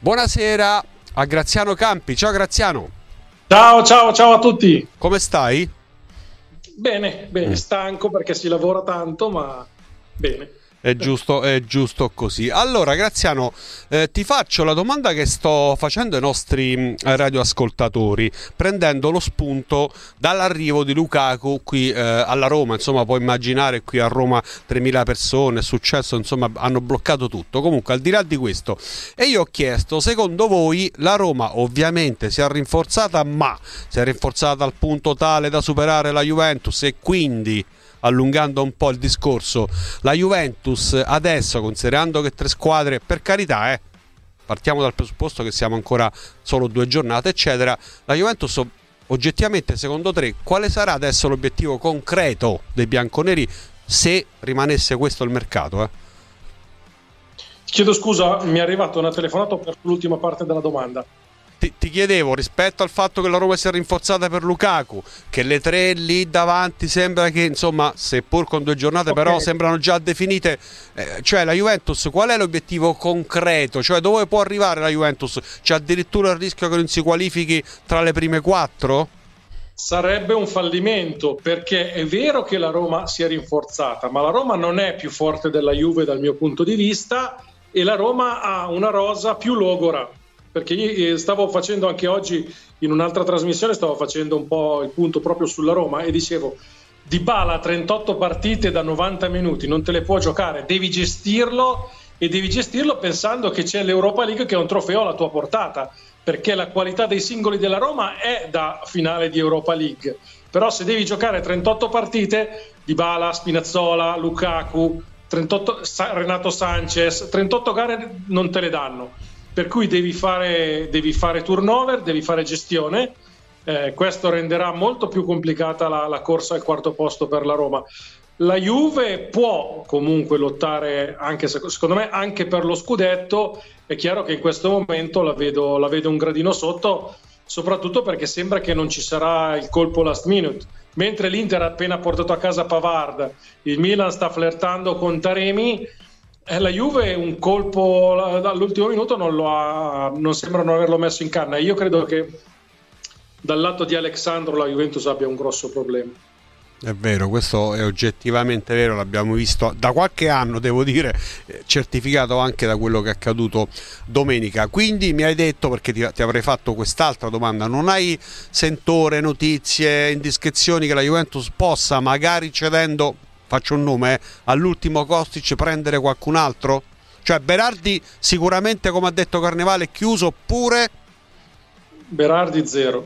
Buonasera a Graziano Campi. Ciao Graziano. Ciao a tutti. Come stai? Bene, stanco perché si lavora tanto, ma bene. È giusto così. Allora, Graziano, ti faccio la domanda che sto facendo ai nostri radioascoltatori, prendendo lo spunto dall'arrivo di Lukaku qui alla Roma. Insomma, puoi immaginare, qui a Roma 3.000 persone, è successo, insomma, hanno bloccato tutto. Comunque, al di là di questo, e io ho chiesto, secondo voi la Roma ovviamente si è rinforzata, ma si è rinforzata al punto tale da superare la Juventus e quindi, allungando un po' il discorso, la Juventus adesso, considerando che 3 squadre, per carità, partiamo dal presupposto che siamo ancora solo 2 giornate, eccetera, la Juventus oggettivamente, secondo te, quale sarà adesso l'obiettivo concreto dei bianconeri se rimanesse questo il mercato? Chiedo scusa, mi è arrivata una telefonata per l'ultima parte della domanda. Ti chiedevo, rispetto al fatto che la Roma si è rinforzata per Lukaku, che le 3 lì davanti sembra che, insomma, seppur con 2 giornate, però sembrano già definite, cioè la Juventus qual è l'obiettivo concreto? Cioè dove può arrivare la Juventus? C'è addirittura il rischio che non si qualifichi tra le prime 4? Sarebbe un fallimento, perché è vero che la Roma si è rinforzata, ma la Roma non è più forte della Juve dal mio punto di vista, e la Roma ha una rosa più logora. Perché io stavo facendo anche oggi in un'altra trasmissione, stavo facendo un po' il punto proprio sulla Roma e dicevo: Dybala 38 partite da 90 minuti, non te le può giocare, devi gestirlo, e devi gestirlo pensando che c'è l'Europa League, che è un trofeo alla tua portata, perché la qualità dei singoli della Roma è da finale di Europa League. Però se devi giocare 38 partite, Dybala, Spinazzola, Lukaku, 38, Renato Sanchez, 38 gare non te le danno. Per cui devi fare turnover, devi fare gestione, questo renderà molto più complicata la corsa al quarto posto per la Roma. La Juve può comunque lottare, anche secondo me, anche per lo scudetto. È chiaro che in questo momento la vedo un gradino sotto, soprattutto perché sembra che non ci sarà il colpo last minute. Mentre l'Inter ha appena portato a casa Pavard, il Milan sta flirtando con Taremi, la Juve un colpo all'ultimo minuto non sembra non averlo messo in canna. Io credo che dal lato di Alexandro la Juventus abbia un grosso problema. È vero, questo è oggettivamente vero, l'abbiamo visto da qualche anno, devo dire, certificato anche da quello che è accaduto domenica. Quindi mi hai detto, perché ti avrei fatto quest'altra domanda, non hai sentore, notizie, indiscrezioni che la Juventus possa, magari cedendo, faccio un nome, all'ultimo Kostic, prendere qualcun altro? Cioè Berardi sicuramente, come ha detto Carnevale, è chiuso, oppure? Berardi zero.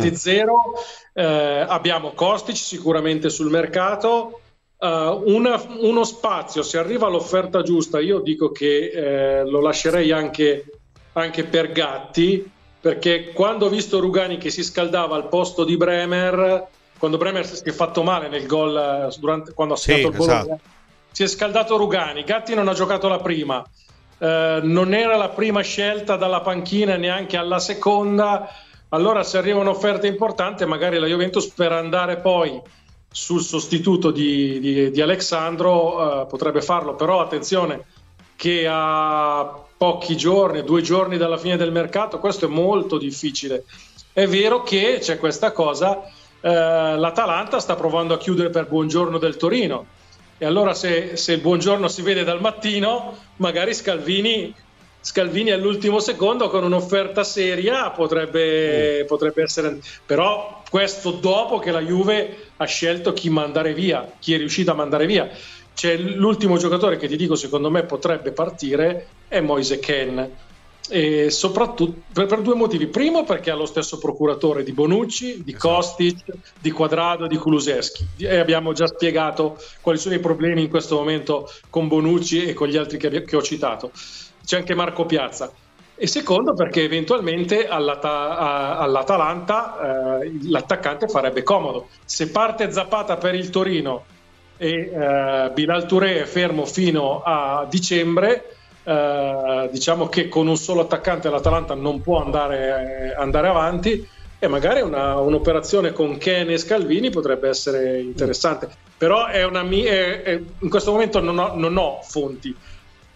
Abbiamo Kostic sicuramente sul mercato, uno spazio, se arriva l'offerta giusta, io dico che lo lascerei anche per Gatti, perché quando ho visto Rugani che si scaldava al posto di Bremer, quando Bremer si è fatto male nel gol quando ha segnato il Bologna, esatto, si è scaldato Rugani, Gatti non ha giocato la prima, non era la prima scelta dalla panchina neanche alla seconda. Allora se arriva un'offerta importante, magari la Juventus, per andare poi sul sostituto di Alexandro, potrebbe farlo. Però attenzione che a pochi giorni, 2 giorni dalla fine del mercato, questo è molto difficile. È vero che c'è questa cosa, l'Atalanta sta provando a chiudere per Buongiorno del Torino, e allora se il Buongiorno si vede dal mattino, magari Scalvini all'ultimo secondo con un'offerta seria potrebbe essere, però questo dopo che la Juve ha scelto chi mandare via, chi è riuscito a mandare via. C'è l'ultimo giocatore che ti dico secondo me potrebbe partire, è Moise Kean, e soprattutto per 2 motivi. Primo, perché ha lo stesso procuratore di Bonucci, di Kostic, di Quadrado, di Kulusevski, e abbiamo già spiegato quali sono i problemi in questo momento con Bonucci e con gli altri che ho citato. C'è anche Marco Piazza. E secondo, perché eventualmente all'Atalanta l'attaccante farebbe comodo. Se parte Zapata per il Torino e Bilal Touré è fermo fino a dicembre, diciamo che con un solo attaccante l'Atalanta non può andare avanti, e magari un'operazione con Kean e Scalvini potrebbe essere interessante. Però in questo momento non ho fonti.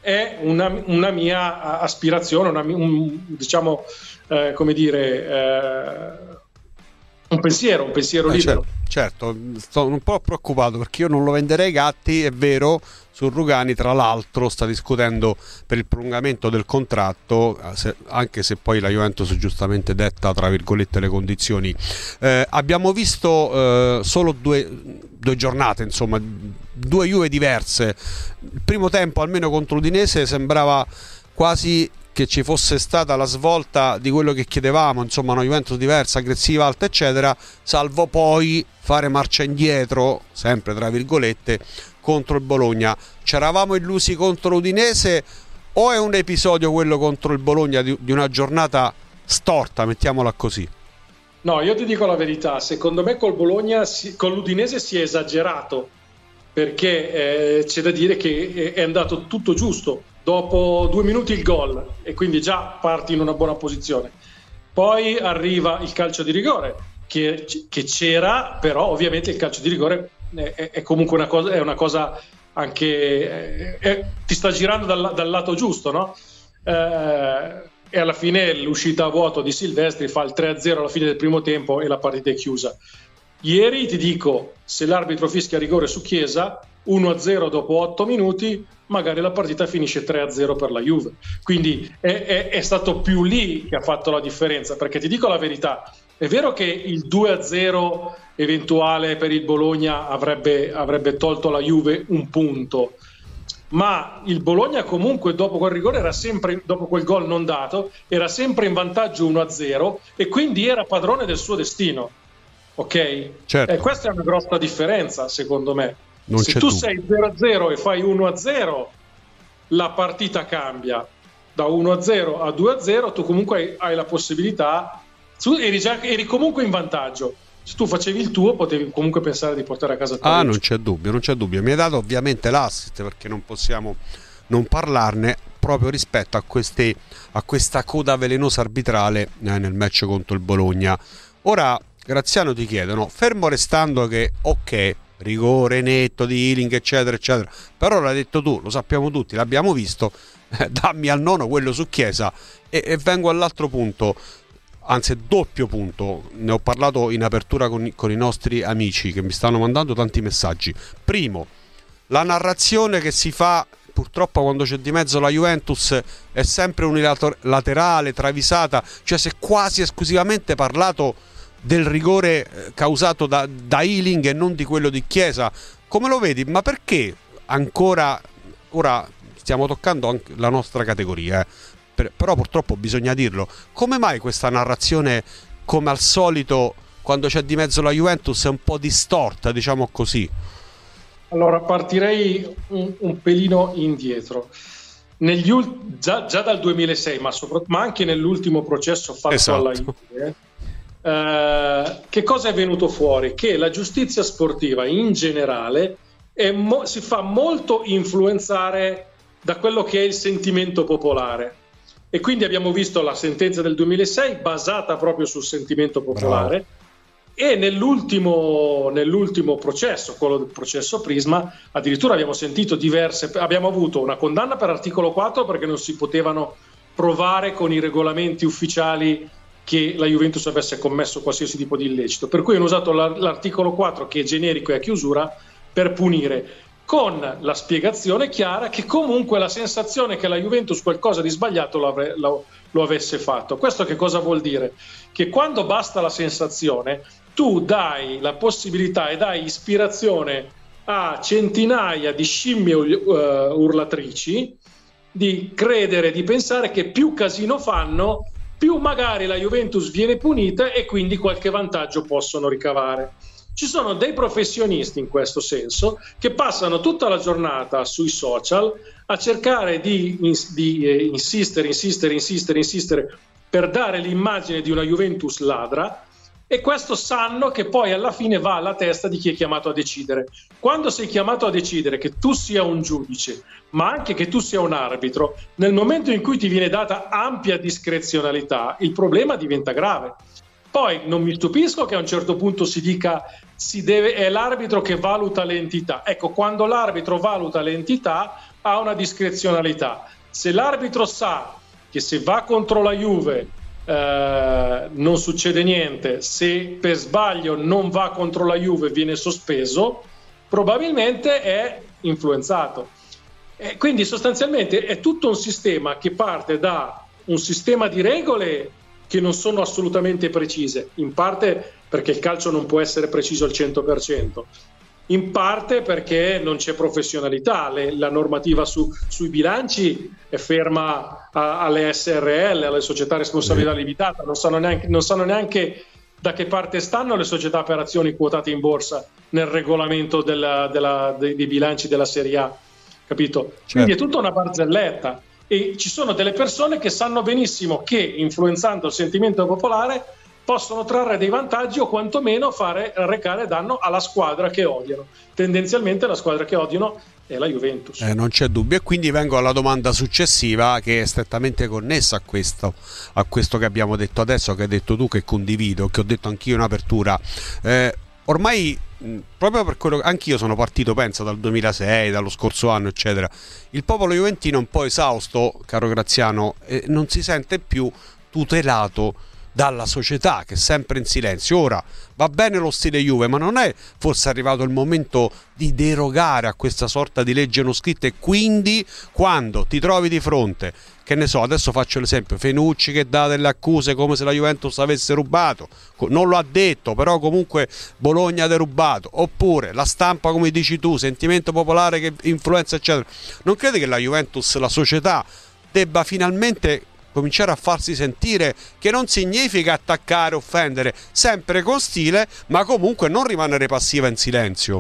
è una mia aspirazione, diciamo, come dire, un pensiero libero. Certo, sto un po' preoccupato perché io non lo venderei ai gatti, è vero. Sul Rugani, tra l'altro, sta discutendo per il prolungamento del contratto, anche se poi la Juventus giustamente detta, tra virgolette, le condizioni. Abbiamo visto solo due giornate, insomma, due Juve diverse. Il primo tempo, almeno contro l'Udinese, sembrava quasi che ci fosse stata la svolta di quello che chiedevamo, insomma una Juventus diversa, aggressiva, alta, eccetera, salvo poi fare marcia indietro, sempre tra virgolette, contro il Bologna. C'eravamo illusi contro l'Udinese o è un episodio quello contro il Bologna di una giornata storta, mettiamola così? No, io ti dico la verità, secondo me col Bologna, con l'Udinese si è esagerato, perché c'è da dire che è andato tutto giusto. Dopo 2 minuti il gol e quindi già parti in una buona posizione. Poi arriva il calcio di rigore che c'era, però ovviamente il calcio di rigore è comunque una cosa anche ti sta girando dal lato giusto, no? E alla fine l'uscita a vuoto di Silvestri fa il 3-0 alla fine del primo tempo e la partita è chiusa. Ieri ti dico, se l'arbitro fischia rigore su Chiesa, 1-0 dopo 8 minuti, magari la partita finisce 3-0 per la Juve. Quindi è stato più lì che ha fatto la differenza, perché ti dico la verità, è vero che il 2-0 eventuale per il Bologna avrebbe tolto alla Juve un punto, ma il Bologna comunque dopo quel rigore era sempre, dopo quel gol non dato, era sempre in vantaggio 1-0 e quindi era padrone del suo destino. Ok? Certo. Questa è una grossa differenza, secondo me. Non se tu sei 0-0 e fai 1-0, la partita cambia da 1-0 a 2-0, tu comunque hai la possibilità, eri comunque in vantaggio. Se tu facevi il tuo, potevi comunque pensare di portare a casa il non c'è dubbio. Mi hai dato ovviamente l'assist, perché non possiamo non parlarne, proprio rispetto a questa coda velenosa arbitrale nel match contro il Bologna. Ora, Graziano, ti chiedono, fermo restando che ok, rigore netto di Ealing eccetera eccetera, però l'hai detto tu, lo sappiamo tutti, l'abbiamo visto, dammi al nono quello su Chiesa e vengo all'altro punto, anzi doppio punto, ne ho parlato in apertura con i nostri amici che mi stanno mandando tanti messaggi. Primo, la narrazione che si fa purtroppo quando c'è di mezzo la Juventus è sempre unilaterale, travisata, cioè si è quasi esclusivamente parlato del rigore causato da Ealing e non di quello di Chiesa. Come lo vedi? Ma perché ancora, ora stiamo toccando anche la nostra categoria, però purtroppo bisogna dirlo, come mai questa narrazione, come al solito quando c'è di mezzo la Juventus, è un po' distorta, diciamo così? Allora partirei un pelino indietro. Già dal 2006, ma anche nell'ultimo processo fatto alla Juve, che cosa è venuto fuori? Che la giustizia sportiva in generale si fa molto influenzare da quello che è il sentimento popolare, e quindi abbiamo visto la sentenza del 2006 basata proprio sul sentimento popolare. Bravo. E nell'ultimo processo, quello del processo Prisma, addirittura abbiamo avuto una condanna per articolo 4 perché non si potevano provare con i regolamenti ufficiali che la Juventus avesse commesso qualsiasi tipo di illecito, per cui hanno usato l'articolo 4, che è generico e a chiusura, per punire, con la spiegazione chiara che comunque la sensazione che la Juventus qualcosa di sbagliato lo avesse fatto. Questo che cosa vuol dire? Che quando basta la sensazione, tu dai la possibilità e dai ispirazione a centinaia di scimmie urlatrici di credere, di pensare che più casino fanno, più magari la Juventus viene punita e quindi qualche vantaggio possono ricavare. Ci sono dei professionisti in questo senso che passano tutta la giornata sui social a cercare di insistere per dare l'immagine di una Juventus ladra, e questo sanno che poi alla fine va alla testa di chi è chiamato a decidere. Quando sei chiamato a decidere, che tu sia un giudice ma anche che tu sia un arbitro, nel momento in cui ti viene data ampia discrezionalità, il problema diventa grave. Poi non mi stupisco che a un certo punto si dica è l'arbitro che valuta l'entità. Ecco, quando l'arbitro valuta l'entità, ha una discrezionalità. Se l'arbitro sa che se va contro la Juve non succede niente, se per sbaglio non va contro la Juve viene sospeso, probabilmente è influenzato. Quindi sostanzialmente è tutto un sistema che parte da un sistema di regole che non sono assolutamente precise, in parte perché il calcio non può essere preciso al 100%, in parte perché non c'è professionalità, la normativa sui bilanci è ferma alle SRL, alle società a responsabilità limitata, non sanno neanche da che parte stanno le società per azioni quotate in borsa nel regolamento dei bilanci della Serie A, capito? Certo. Quindi è tutta una barzelletta, e ci sono delle persone che sanno benissimo che influenzando il sentimento popolare possono trarre dei vantaggi o quantomeno recare danno alla squadra che odiano. Tendenzialmente la squadra che odiano è la Juventus. Non c'è dubbio, e quindi vengo alla domanda successiva, che è strettamente connessa a questo che abbiamo detto adesso, che hai detto tu, che condivido, che ho detto anch'io in apertura. Ormai, proprio per quello che anch'io sono partito, penso, dal 2006, dallo scorso anno, eccetera, il popolo juventino è un po' esausto, caro Graziano, e non si sente più tutelato dalla società, che è sempre in silenzio. Ora va bene lo stile Juve, ma non è forse arrivato il momento di derogare a questa sorta di legge non scritta? E quindi quando ti trovi di fronte, che ne so, adesso faccio l'esempio, Fenucci che dà delle accuse come se la Juventus avesse rubato, non lo ha detto, però comunque Bologna ha derubato, oppure la stampa, come dici tu, sentimento popolare che influenza, eccetera, non credi che la Juventus, la società, debba finalmente cominciare a farsi sentire, che non significa attaccare, offendere, sempre con stile, ma comunque non rimanere passiva in silenzio?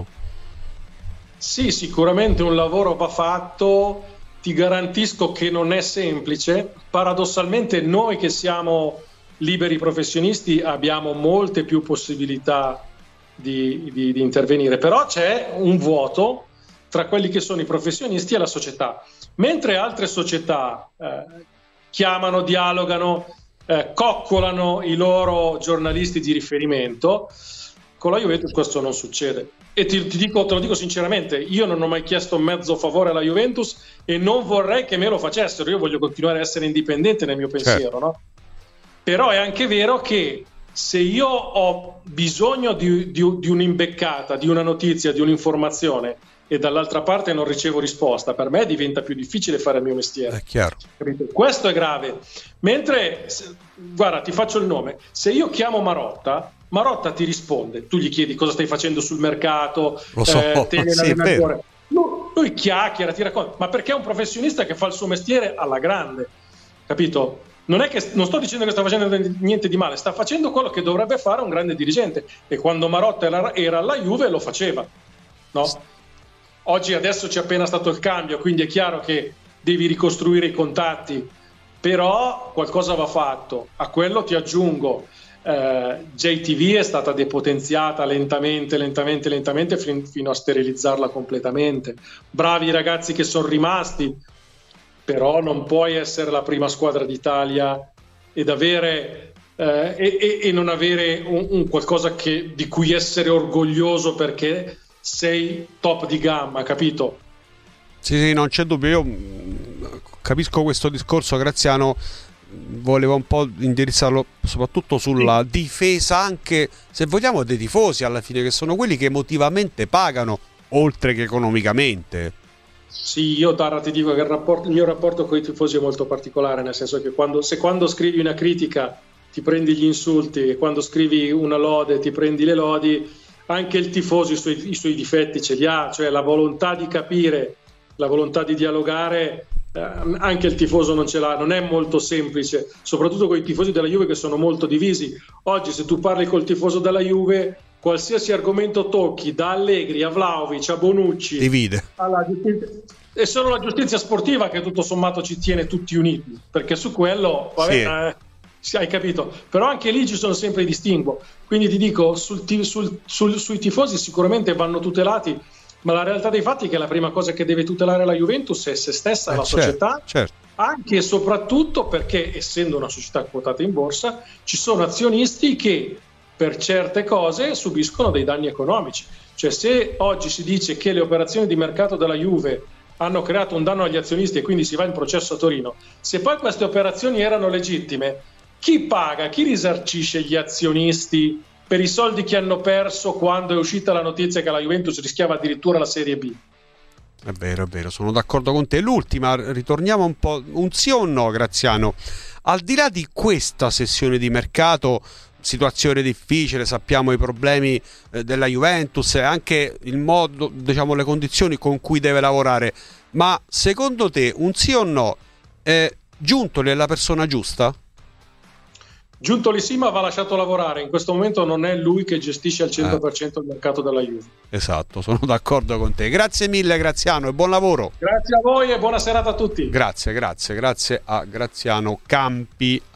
Sì, sicuramente un lavoro va fatto, ti garantisco che non è semplice. Paradossalmente noi che siamo liberi professionisti abbiamo molte più possibilità di intervenire, però c'è un vuoto tra quelli che sono i professionisti e la società, mentre altre società chiamano, dialogano, coccolano i loro giornalisti di riferimento. Con la Juventus questo non succede, e te lo dico sinceramente, io non ho mai chiesto mezzo favore alla Juventus e non vorrei che me lo facessero. Io voglio continuare a essere indipendente nel mio pensiero, certo, no? Però è anche vero che se io ho bisogno di un'imbeccata, di una notizia, di un'informazione, e dall'altra parte non ricevo risposta, per me diventa più difficile fare il mio mestiere. È chiaro. Capito? Questo è grave. Mentre, guarda, ti faccio il nome, se io chiamo Marotta ti risponde, tu gli chiedi cosa stai facendo sul mercato, lo so, l'allenatore. Lui chiacchiera, ti racconta, ma perché è un professionista che fa il suo mestiere alla grande, capito? Non sto dicendo che sta facendo niente di male, sta facendo quello che dovrebbe fare un grande dirigente, e quando Marotta era alla Juve lo faceva, no? Oggi adesso c'è appena stato il cambio, quindi è chiaro che devi ricostruire i contatti, però qualcosa va fatto. A quello ti aggiungo, JTV è stata depotenziata lentamente fino a sterilizzarla completamente. Bravi i ragazzi che sono rimasti, però non puoi essere la prima squadra d'Italia ed avere e non avere un qualcosa di cui essere orgoglioso perché sei top di gamma, capito? Sì, non c'è dubbio. Io capisco questo discorso, Graziano. Volevo un po' indirizzarlo soprattutto sulla difesa, anche se vogliamo, dei tifosi, alla fine, che sono quelli che emotivamente pagano oltre che economicamente. Sì, io ti dico che il mio rapporto con i tifosi è molto particolare, nel senso che quando scrivi una critica ti prendi gli insulti, e quando scrivi una lode ti prendi le lodi. Anche il tifoso i suoi difetti ce li ha, cioè la volontà di capire, la volontà di dialogare, anche il tifoso non ce l'ha. Non è molto semplice, soprattutto con i tifosi della Juve che sono molto divisi. Oggi se tu parli col tifoso della Juve, qualsiasi argomento tocchi, da Allegri a Vlahovic a Bonucci, divide. È solo la giustizia sportiva che tutto sommato ci tiene tutti uniti, perché su quello hai capito, però anche lì ci sono sempre i distinguo. Quindi ti dico, sui tifosi sicuramente vanno tutelati, ma la realtà dei fatti è che la prima cosa che deve tutelare la Juventus è se stessa, la società, certo. Anche e soprattutto perché, essendo una società quotata in borsa, ci sono azionisti che per certe cose subiscono dei danni economici. Cioè, se oggi si dice che le operazioni di mercato della Juve hanno creato un danno agli azionisti e quindi si va in processo a Torino. Se poi queste operazioni erano legittime, chi paga, chi risarcisce gli azionisti per i soldi che hanno perso quando è uscita la notizia che la Juventus rischiava addirittura la Serie B? È vero, sono d'accordo con te. L'ultima, ritorniamo un po', un sì o un no, Graziano? Al di là di questa sessione di mercato, situazione difficile, sappiamo i problemi della Juventus e anche il modo, diciamo, le condizioni con cui deve lavorare, ma secondo te un sì o no, Giuntoli è la persona giusta? Giuntoli sì, ma va lasciato lavorare. In questo momento non è lui che gestisce al 100% il mercato della Juve. Esatto, sono d'accordo con te. Grazie mille Graziano e buon lavoro. Grazie a voi e buona serata a tutti. Grazie a Graziano Campi.